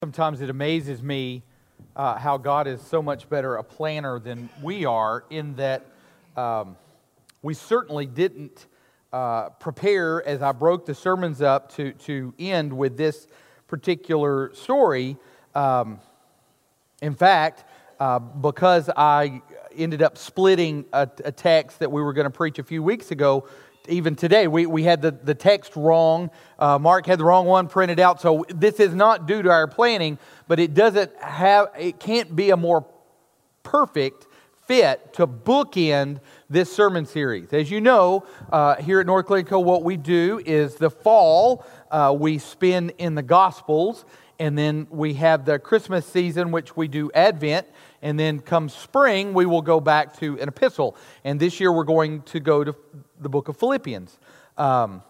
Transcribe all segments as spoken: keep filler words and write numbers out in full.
Sometimes it amazes me uh, how God is so much better a planner than we are, in that um, we certainly didn't uh, prepare as I broke the sermons up to, to end with this particular story. Um, in fact, uh, because I ended up splitting a, a text that we were going to preach a few weeks ago, even today, we, we had the, the text wrong. Uh, Mark had the wrong one printed out. So this is not due to our planning, but it doesn't have, it can't be a more perfect fit to bookend this sermon series. As you know, uh, here at North Glencoe, what we do is the fall, uh, we spend in the Gospels, and then we have the Christmas season, which we do Advent, and then come spring, we will go back to an epistle. And this year, we're going to go to the book of Philippians. Um,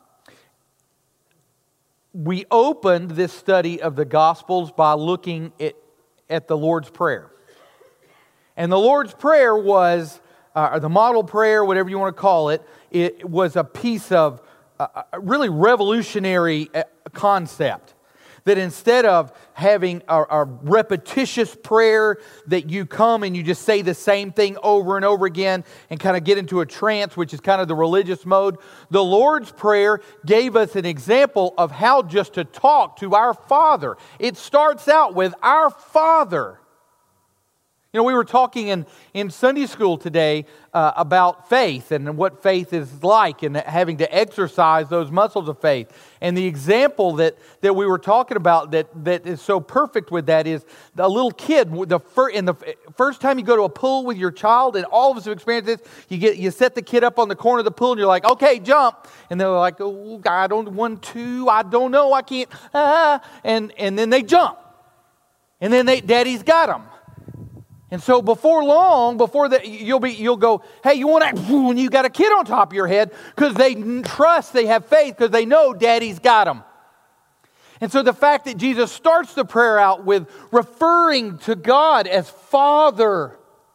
we opened this study of the Gospels by looking at, at the Lord's Prayer. And the Lord's Prayer was, uh, or the model prayer, whatever you want to call it, it was a piece of uh, a really revolutionary concept. That instead of having a, a repetitious prayer that you come and you just say the same thing over and over again and kind of get into a trance, which is kind of the religious mode, the Lord's Prayer gave us an example of how just to talk to our Father. It starts out with our Father. You know, we were talking in, in Sunday school today uh, about faith and what faith is like and having to exercise those muscles of faith. And the example that, that we were talking about that, that is so perfect with that is a little kid. The fir- in the first time you go to a pool with your child, and all of us have experienced this, you get you set the kid up on the corner of the pool and you're like, okay, jump. And they're like, oh, I don't want to, I don't know, I can't. Ah. And, and then they jump. And then they, Daddy's got them. And so before long, before that, you'll be, you'll go, hey, you want to, and you got a kid on top of your head because they trust, they have faith because they know Daddy's got them. And so the fact that Jesus starts the prayer out with referring to God as Father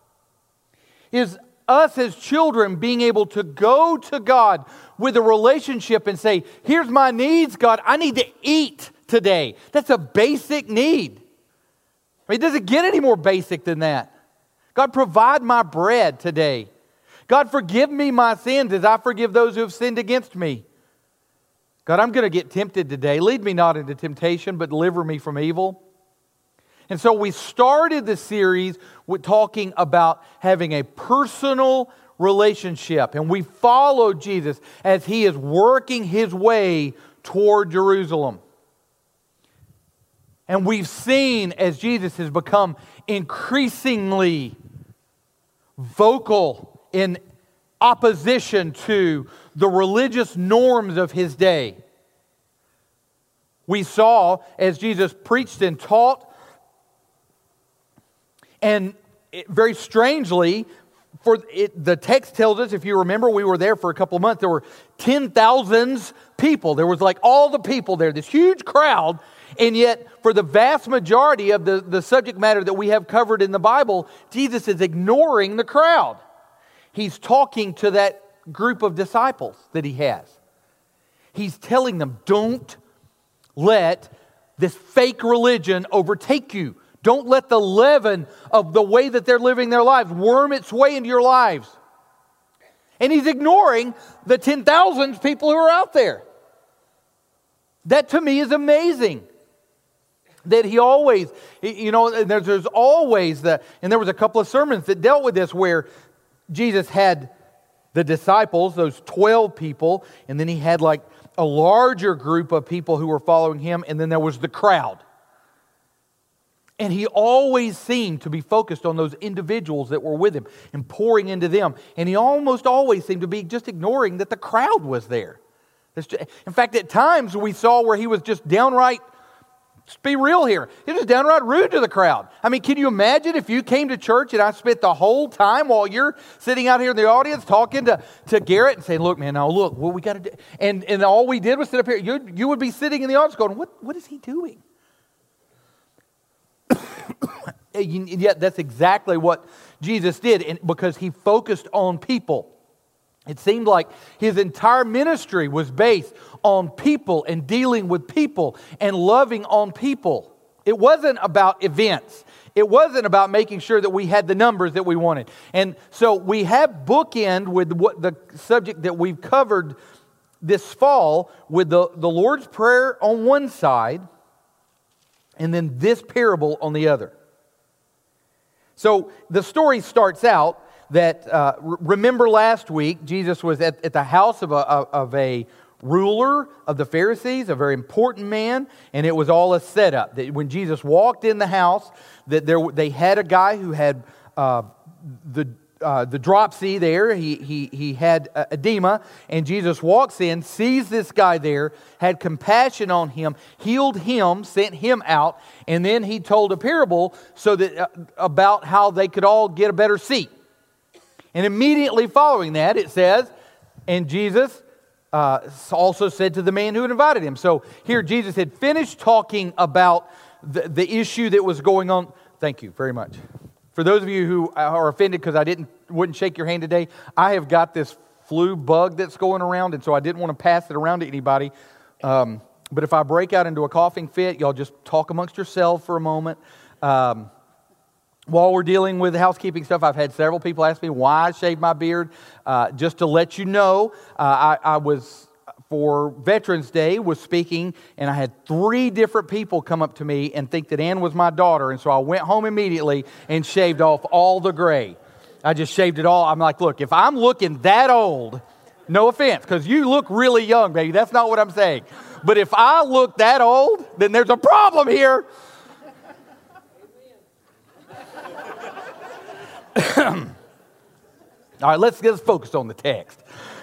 is us as children being able to go to God with a relationship and say, here's my needs, God. I need to eat today. That's a basic need. I mean, it doesn't get any more basic than that. God, provide my bread today. God, forgive me my sins as I forgive those who have sinned against me. God, I'm going to get tempted today. Lead me not into temptation, but deliver me from evil. And so we started the series with talking about having a personal relationship. And we followed Jesus as He is working His way toward Jerusalem. And we've seen as Jesus has become increasingly vocal in opposition to the religious norms of His day. We saw as Jesus preached and taught, and it, very strangely, for it, the text tells us, if you remember, we were there for a couple of months, there were ten thousands people. There was like all the people there, this huge crowd. And yet, for the vast majority of the, the subject matter that we have covered in the Bible, Jesus is ignoring the crowd. He's talking to that group of disciples that He has. He's telling them, don't let this fake religion overtake you. Don't let the leaven of the way that they're living their lives worm its way into your lives. And He's ignoring the ten thousand people who are out there. That to me is amazing. That He always, you know, there's, there's always the, and there was a couple of sermons that dealt with this where Jesus had the disciples, those twelve people, and then He had like a larger group of people who were following Him, and then there was the crowd. And He always seemed to be focused on those individuals that were with Him and pouring into them. And He almost always seemed to be just ignoring that the crowd was there. In fact, at times we saw where He was just downright, let's be real here, He was downright rude to the crowd. I mean, can you imagine if you came to church and I spent the whole time while you're sitting out here in the audience talking to, to Garrett and saying, look, man, now look, what we got to do. And, and all we did was sit up here. You, you would be sitting in the audience going, what, what is he doing? And yet that's exactly what Jesus did, and because He focused on people. It seemed like His entire ministry was based on people and dealing with people and loving on people. It wasn't about events. It wasn't about making sure that we had the numbers that we wanted. And so we have bookend with what the subject that we've covered this fall with the, the Lord's Prayer on one side and then this parable on the other. So the story starts out that, uh, remember last week, Jesus was at, at the house of a, of a ruler of the Pharisees, a very important man, and it was all a setup. That when Jesus walked in the house, that there they had a guy who had uh, the uh, the dropsy there. He he he had uh, edema, and Jesus walks in, sees this guy there, had compassion on him, healed him, sent him out, and then he told a parable so that uh, about how they could all get a better seat. And immediately following that, it says, and Jesus uh, also said to the man who had invited him. So here Jesus had finished talking about the, the issue that was going on. Thank you very much. For those of you who are offended because I didn't wouldn't shake your hand today, I have got this flu bug that's going around, and so I didn't want to pass it around to anybody. Um, but if I break out into a coughing fit, y'all just talk amongst yourselves for a moment. Um, While we're dealing with housekeeping stuff, I've had several people ask me why I shaved my beard. Uh, just to let you know, uh, I, I was, for Veterans Day, was speaking, and I had three different people come up to me and think that Ann was my daughter, and so I went home immediately and shaved off all the gray. I just shaved it all. I'm like, look, if I'm looking that old, no offense, because you look really young, baby. That's not what I'm saying. But if I look that old, then there's a problem here. All right, let's get us focused on the text.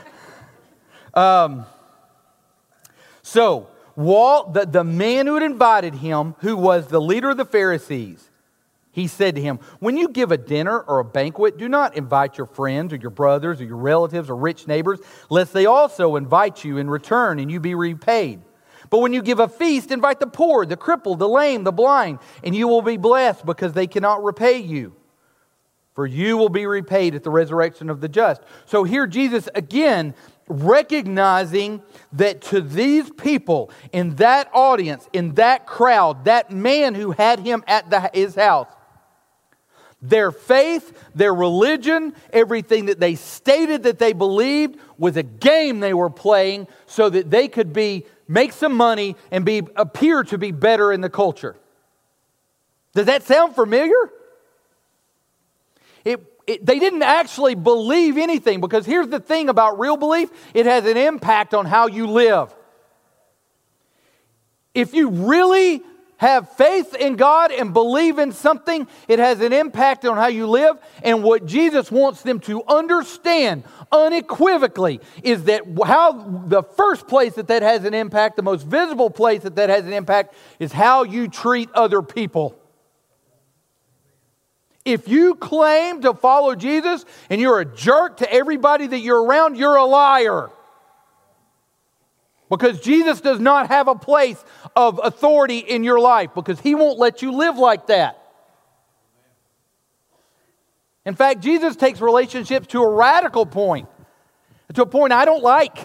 Um, so, Walt, the, the man who had invited him, who was the leader of the Pharisees, he said to him, when you give a dinner or a banquet, do not invite your friends or your brothers or your relatives or rich neighbors, lest they also invite you in return and you be repaid. But when you give a feast, invite the poor, the crippled, the lame, the blind, and you will be blessed because they cannot repay you. For you will be repaid at the resurrection of the just. So here Jesus again recognizing that to these people in that audience, in that crowd, that man who had him at the, his house, their faith, their religion, everything that they stated that they believed was a game they were playing so that they could be make some money and be appear to be better in the culture. Does that sound familiar? It, it, they didn't actually believe anything, because here's the thing about real belief, it has an impact on how you live. If you really have faith in God and believe in something, it has an impact on how you live. And what Jesus wants them to understand unequivocally is that how the first place that that has an impact, the most visible place that that has an impact, is how you treat other people. If you claim to follow Jesus and you're a jerk to everybody that you're around, you're a liar. Because Jesus does not have a place of authority in your life, because He won't let you live like that. In fact, Jesus takes relationships to a radical point, to a point I don't like.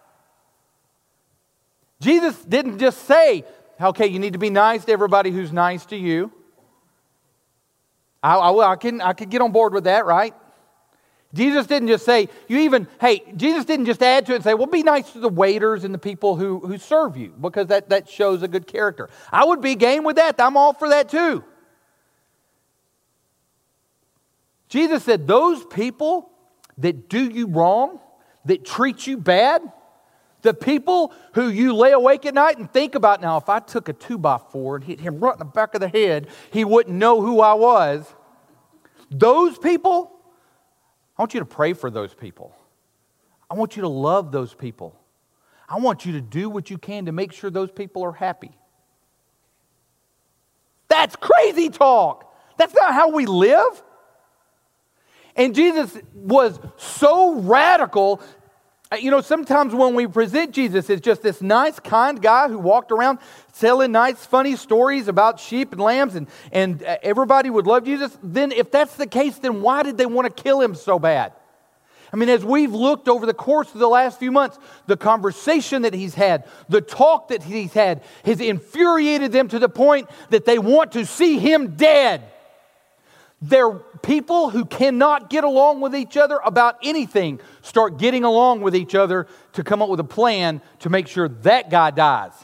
Jesus didn't just say, okay, you need to be nice to everybody who's nice to you. I, I, I, can, I can get on board with that, right? Jesus didn't just say, you even, hey, Jesus didn't just add to it and say, well, be nice to the waiters and the people who, who serve you, because that, that shows a good character. I would be game with that. I'm all for that too. Jesus said, those people that do you wrong, that treat you bad, the people who you lay awake at night and think about, now, if I took a two by four and hit him right in the back of the head, he wouldn't know who I was. Those people, I want you to pray for those people. I want you to love those people. I want you to do what you can to make sure those people are happy. That's crazy talk. That's not how we live. And Jesus was so radical. You know, sometimes when we present Jesus as just this nice, kind guy who walked around telling nice, funny stories about sheep and lambs, and, and everybody would love Jesus, then if that's the case, then why did they want to kill him so bad? I mean, as we've looked over the course of the last few months, the conversation that he's had, the talk that he's had, has infuriated them to the point that they want to see him dead. They're people who cannot get along with each other about anything, start getting along with each other to come up with a plan to make sure that guy dies.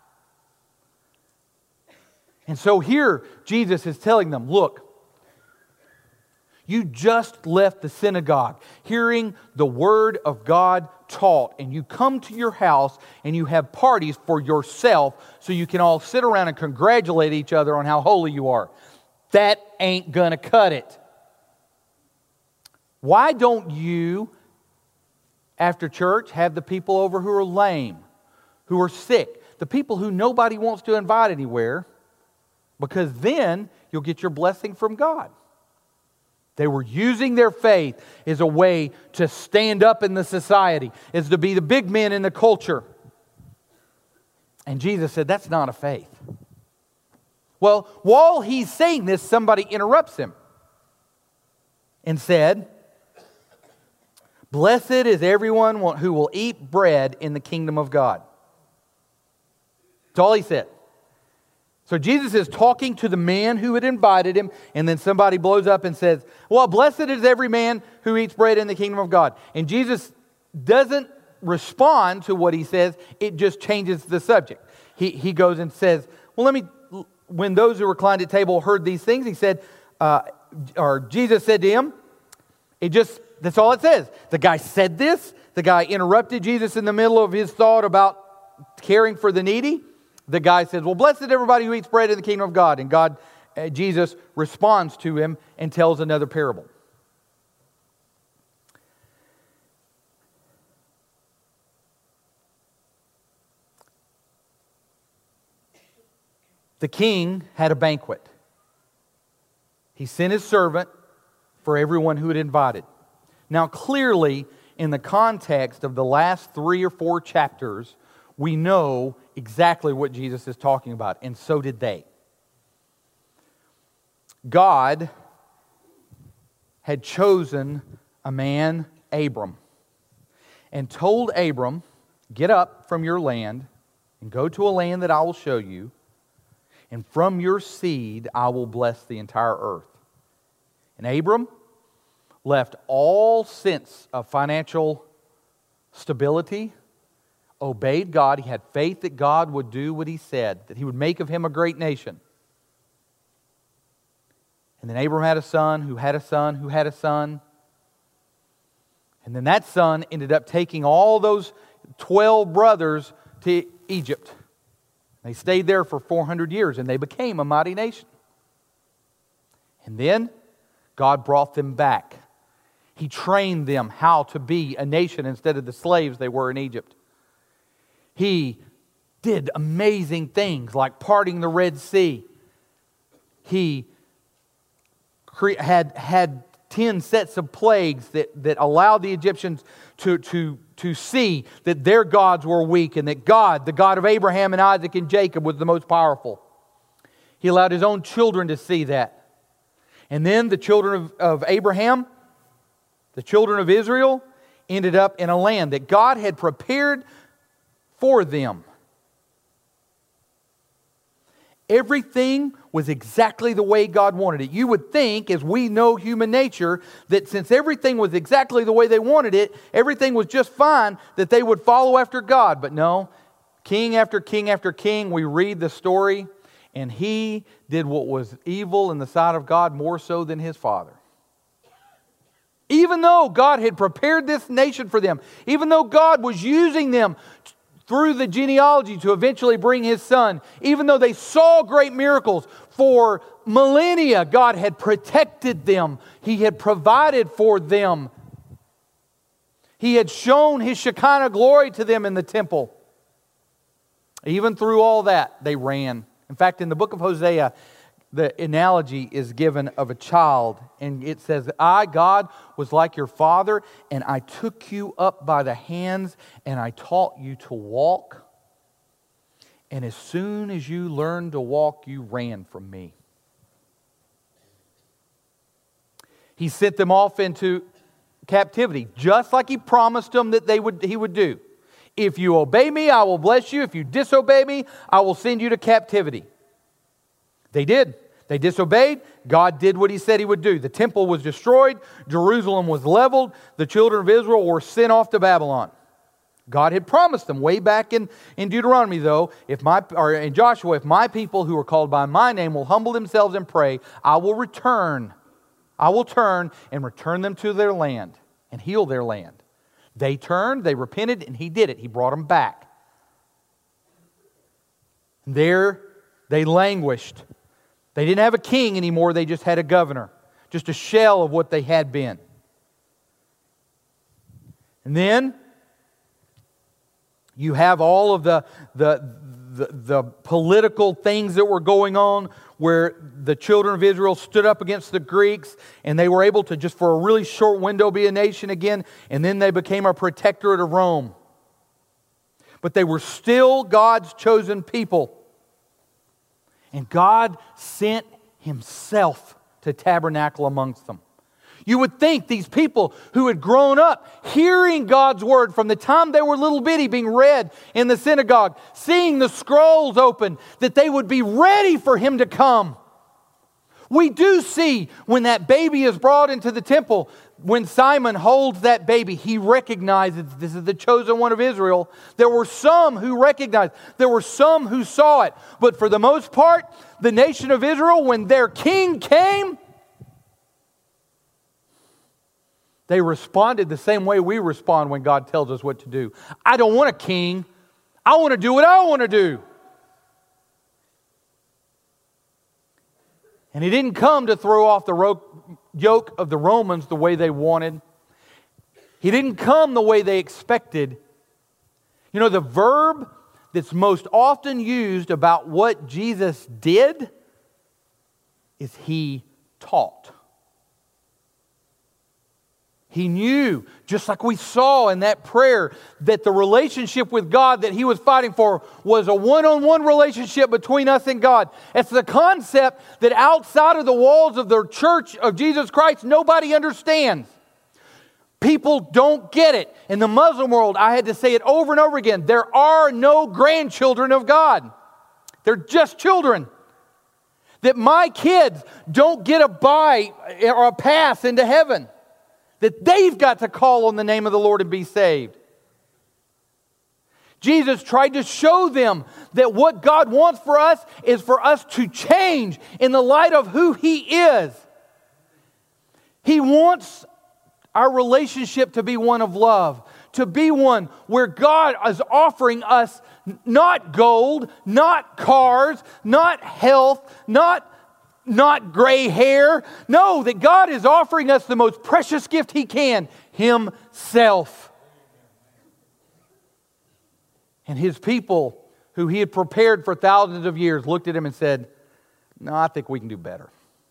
And so here, Jesus is telling them, look, you just left the synagogue, hearing the Word of God taught, and you come to your house and you have parties for yourself so you can all sit around and congratulate each other on how holy you are. That ain't gonna cut it. Why don't you, after church, have the people over who are lame, who are sick, the people who nobody wants to invite anywhere, because then you'll get your blessing from God. They were using their faith as a way to stand up in the society, as to be the big men in the culture. And Jesus said, that's not a faith. Well, while he's saying this, somebody interrupts him and said, blessed is everyone who will eat bread in the kingdom of God. That's all he said. So Jesus is talking to the man who had invited him, and then somebody blows up and says, well, blessed is every man who eats bread in the kingdom of God. And Jesus doesn't respond to what he says, it just changes the subject. He, he goes and says, well, let me, when those who reclined at table heard these things, he said, uh, or Jesus said to him, it just, that's all it says. The guy said this, the guy interrupted Jesus in the middle of his thought about caring for the needy. The guy says, well, blessed is everybody who eats bread in the kingdom of God. And God, uh, Jesus responds to him and tells another parable. The king had a banquet. He sent his servant for everyone who had invited. Now, clearly, in the context of the last three or four chapters, we know exactly what Jesus is talking about, and so did they. God had chosen a man, Abram, and told Abram, get up from your land and go to a land that I will show you, and from your seed I will bless the entire earth. And Abram left all sense of financial stability, obeyed God. He had faith that God would do what He said, that He would make of him a great nation. And then Abram had a son who had a son who had a son. And then that son ended up taking all those twelve brothers to Egypt. They stayed there for four hundred years and they became a mighty nation. And then God brought them back. He trained them how to be a nation instead of the slaves they were in Egypt. He did amazing things like parting the Red Sea. He cre- had, had ten sets of plagues that, that allowed the Egyptians to, to, to see that their gods were weak and that God, the God of Abraham and Isaac and Jacob, was the most powerful. He allowed His own children to see that. And then the children of, of Abraham, the children of Israel, ended up in a land that God had prepared for them. Everything was exactly the way God wanted it. You would think, as we know human nature, that since everything was exactly the way they wanted it, everything was just fine, that they would follow after God. But no, king after king after king, we read the story, and he did what was evil in the sight of God more so than his father. Even though God had prepared this nation for them, even though God was using them through the genealogy to eventually bring His Son, even though they saw great miracles for millennia, God had protected them. He had provided for them. He had shown His Shekinah glory to them in the temple. Even through all that, they ran. In fact, in the book of Hosea, the analogy is given of a child, and it says, I, God, was like your father, and I took you up by the hands, and I taught you to walk. And as soon as you learned to walk, you ran from me. He sent them off into captivity, just like He promised them that they would, He would do. If you obey me, I will bless you. If you disobey me, I will send you to captivity. They did. They disobeyed. God did what He said He would do. The temple was destroyed. Jerusalem was leveled. The children of Israel were sent off to Babylon. God had promised them way back in, in Deuteronomy, though, if my or in Joshua, if my people who are called by my name will humble themselves and pray, I will return. I will turn and return them to their land and heal their land. They turned, they repented, and He did it. He brought them back. There they languished. They didn't have a king anymore, they just had a governor. Just a shell of what they had been. And then you have all of the, the, the, the political things that were going on where the children of Israel stood up against the Greeks and they were able to just for a really short window be a nation again, and then they became a protectorate of Rome. But they were still God's chosen people. And God sent Himself to tabernacle amongst them. You would think these people who had grown up hearing God's Word from the time they were little bitty being read in the synagogue, seeing the scrolls open, that they would be ready for Him to come. We do see when that baby is brought into the temple, when Simon holds that baby, he recognizes this is the chosen one of Israel. There were some who recognized, there were some who saw it. But for the most part, the nation of Israel, when their king came, they responded the same way we respond when God tells us what to do. I don't want a king. I want to do what I want to do. And He didn't come to throw off the ro- yoke of the Romans the way they wanted. He didn't come the way they expected. You know, the verb that's most often used about what Jesus did is He taught. He knew, just like we saw in that prayer, that the relationship with God that He was fighting for was a one-on-one relationship between us and God. It's the concept that outside of the walls of the church of Jesus Christ, nobody understands. People don't get it. In the Muslim world, I had to say it over and over again, there are no grandchildren of God. They're just children. That my kids don't get a bite or a pass into heaven. That they've got to call on the name of the Lord and be saved. Jesus tried to show them that what God wants for us is for us to change in the light of who He is. He wants our relationship to be one of love, to be one where God is offering us not gold, not cars, not health, not Not gray hair. No, that God is offering us the most precious gift He can, Himself. And His people, who He had prepared for thousands of years, looked at Him and said, no, I think we can do better.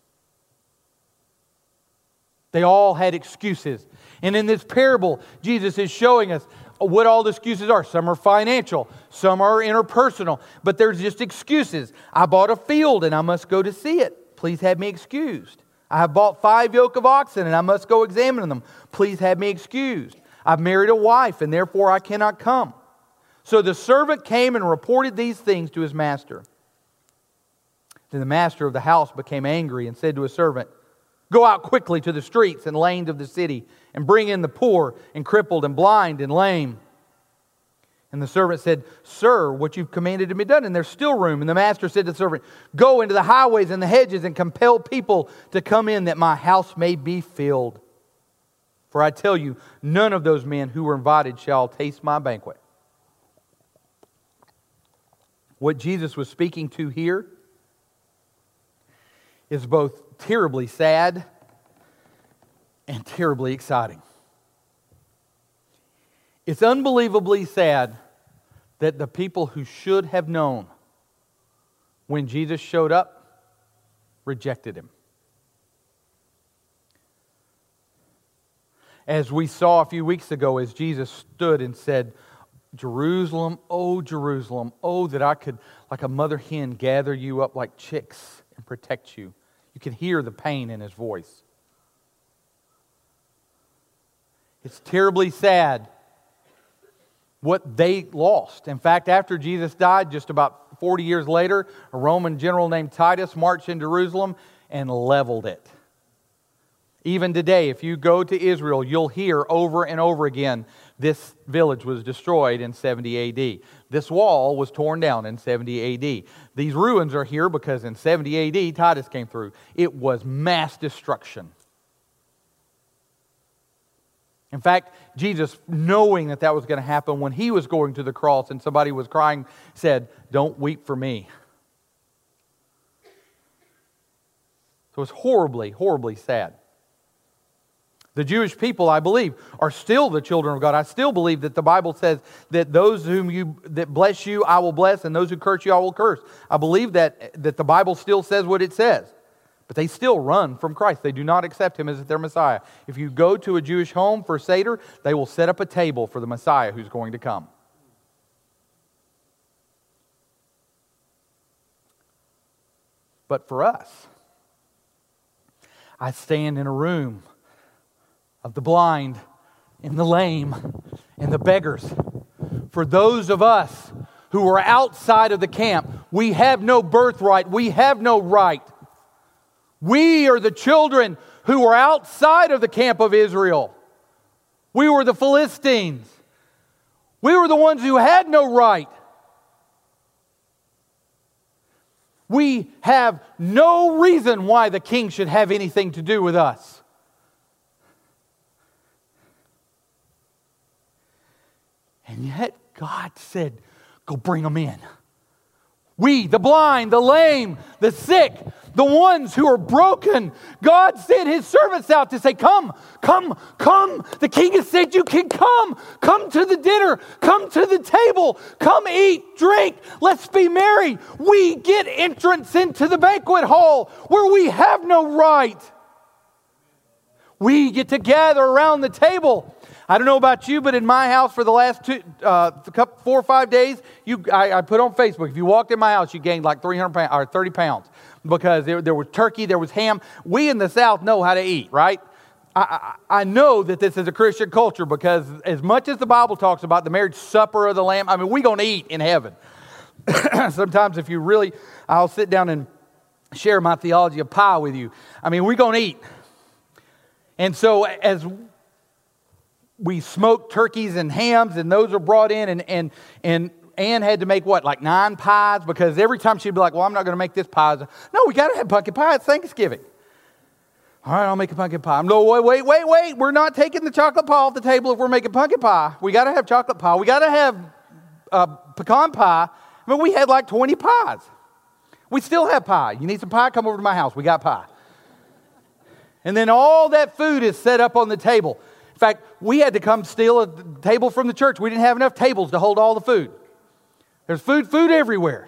They all had excuses. And in this parable, Jesus is showing us what all the excuses are. Some are financial, some are interpersonal, but there's just excuses. I bought a field and I must go to see it. Please have me excused. I have bought five yoke of oxen and I must go examine them. Please have me excused. I've married a wife and therefore I cannot come. So the servant came and reported these things to his master. Then the master of the house became angry and said to his servant, go out quickly to the streets and lanes of the city and bring in the poor and crippled and blind and lame. And the servant said, sir, what you've commanded to be done, and there's still room. And the master said to the servant, go into the highways and the hedges and compel people to come in that my house may be filled. For I tell you, none of those men who were invited shall taste my banquet. What Jesus was speaking to here is both terribly sad and terribly exciting. It's unbelievably sad that the people who should have known when Jesus showed up rejected Him. As we saw a few weeks ago, as Jesus stood and said, Jerusalem, oh Jerusalem, oh that I could, like a mother hen, gather you up like chicks and protect you. You can hear the pain in His voice. It's terribly sad what they lost. In fact, after Jesus died, just about forty years later, a Roman general named Titus marched in Jerusalem and leveled it. Even today, if you go to Israel, you'll hear over and over again, this village was destroyed in seventy A D. This wall was torn down in seventy A D. These ruins are here because in seventy A D, Titus came through. It was mass destruction. In fact, Jesus, knowing that that was going to happen, when he was going to the cross and somebody was crying, said, "Don't weep for me." So it's horribly, horribly sad. The Jewish people, I believe, are still the children of God. I still believe that the Bible says that those whom you that bless you, I will bless, and those who curse you, I will curse. I believe that, that the Bible still says what it says. But they still run from Christ. They do not accept Him as their Messiah. If you go to a Jewish home for Seder, they will set up a table for the Messiah who's going to come. But for us, I stand in a room of the blind and the lame and the beggars. For those of us who are outside of the camp, we have no birthright. We have no right. We are the children who were outside of the camp of Israel. We were the Philistines. We were the ones who had no right. We have no reason why the king should have anything to do with us. And yet God said, go bring them in. We, the blind, the lame, the sick, the ones who are broken, God sent His servants out to say, come, come, come. The king has said you can come. Come to the dinner. Come to the table. Come eat, drink. Let's be merry. We get entrance into the banquet hall where we have no right. We get to gather around the table. I don't know about you, but in my house for the last two, uh, couple, four or five days, you, I, I put on Facebook, if you walked in my house, you gained like three hundred pounds, or thirty pounds. Because there, there was turkey, there was ham. We in the South know how to eat, right? I, I, I know that this is a Christian culture because as much as the Bible talks about the marriage supper of the Lamb, I mean, we're going to eat in heaven. Sometimes if you really, I'll sit down and share my theology of pie with you. I mean, we're going to eat. And so as we smoke turkeys and hams, and those are brought in, and and and Ann had to make what, like nine pies, because every time she'd be like, well, I'm not going to make this pie. No, we got to have pumpkin pie. It's Thanksgiving. All right, I'll make a pumpkin pie. No, wait, wait, wait, wait. We're not taking the chocolate pie off the table if we're making pumpkin pie. We got to have chocolate pie. We got to have uh, pecan pie. I mean, we had like twenty pies. We still have pie. You need some pie? Come over to my house. We got pie. And then all that food is set up on the table. In fact, we had to come steal a table from the church. We didn't have enough tables to hold all the food. There's food, food everywhere.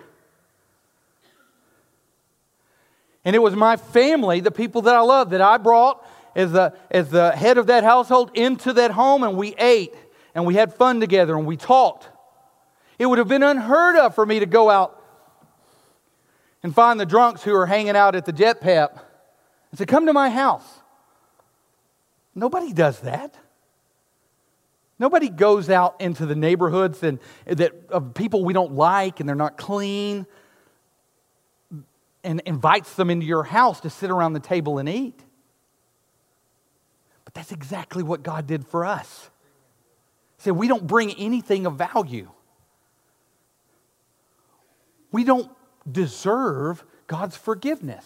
And it was my family, the people that I love, that I brought as the, as the head of that household into that home, and we ate, and we had fun together, and we talked. It would have been unheard of for me to go out and find the drunks who are hanging out at the Jet Pep and say, come to my house. Nobody does that. Nobody goes out into the neighborhoods and that of people we don't like and they're not clean and invites them into your house to sit around the table and eat. But that's exactly what God did for us. He said, we don't bring anything of value. We don't deserve God's forgiveness.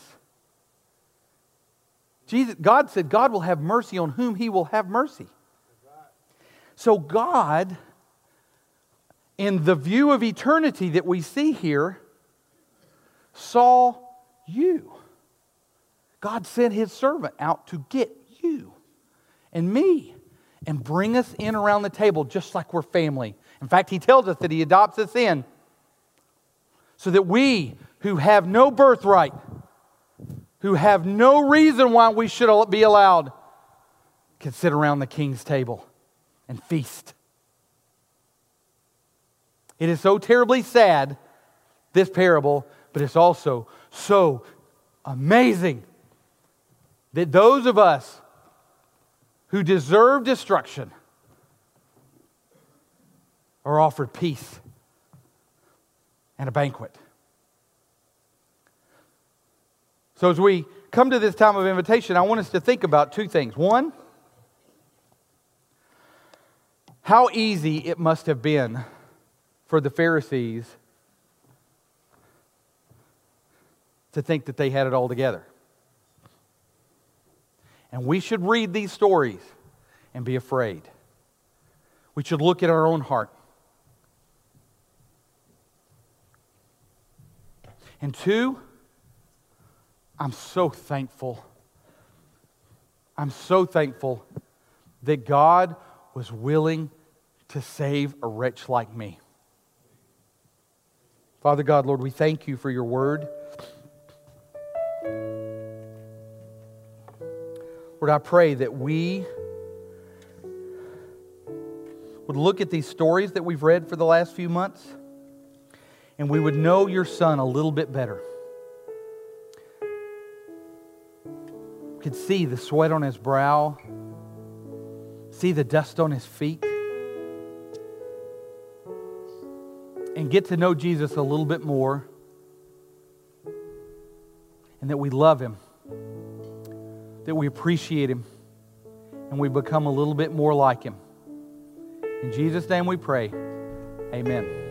Jesus, God said God will have mercy on whom He will have mercy. So God, in the view of eternity that we see here, saw you. God sent His servant out to get you and me and bring us in around the table just like we're family. In fact, He tells us that He adopts us in so that we who have no birthright, who have no reason why we should be allowed, can sit around the King's table and feast. It is so terribly sad, this parable, but it's also so amazing that those of us who deserve destruction are offered peace and a banquet. So as we come to this time of invitation, I want us to think about two things. One, how easy it must have been for the Pharisees to think that they had it all together. And we should read these stories and be afraid. We should look at our own heart. And two, I'm so thankful. I'm so thankful that God was willing to save a wretch like me. Father God, Lord, we thank you for your word. Lord, I pray that we would look at these stories that we've read for the last few months and we would know your Son a little bit better. We could see the sweat on his brow, see the dust on his feet, and get to know Jesus a little bit more, and that we love him, that we appreciate him, and we become a little bit more like him. In Jesus' name we pray. Amen.